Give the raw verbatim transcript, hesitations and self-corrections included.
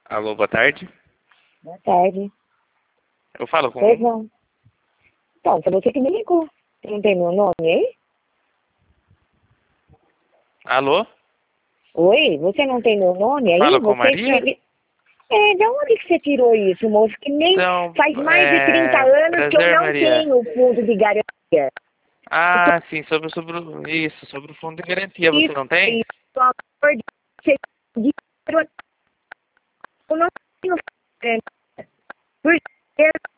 Alô, boa tarde. Boa tarde. Eu falo com... Pois não. Então, foi você que me ligou. Não tem meu nome aí? Alô? Oi, você não tem meu nome aí? Fala com Você Maria? que... É, de onde que você tirou isso, moço? Que nem Então, faz mais de trinta é... anos que eu Prazer, não Maria. tenho fundo de garantia. Ah, sim, sobre, sobre o- isso, sobre o fundo de garantia, você Isso, não tem? isso, pelo amor de Deus, você- eu não tenho garantia. Por que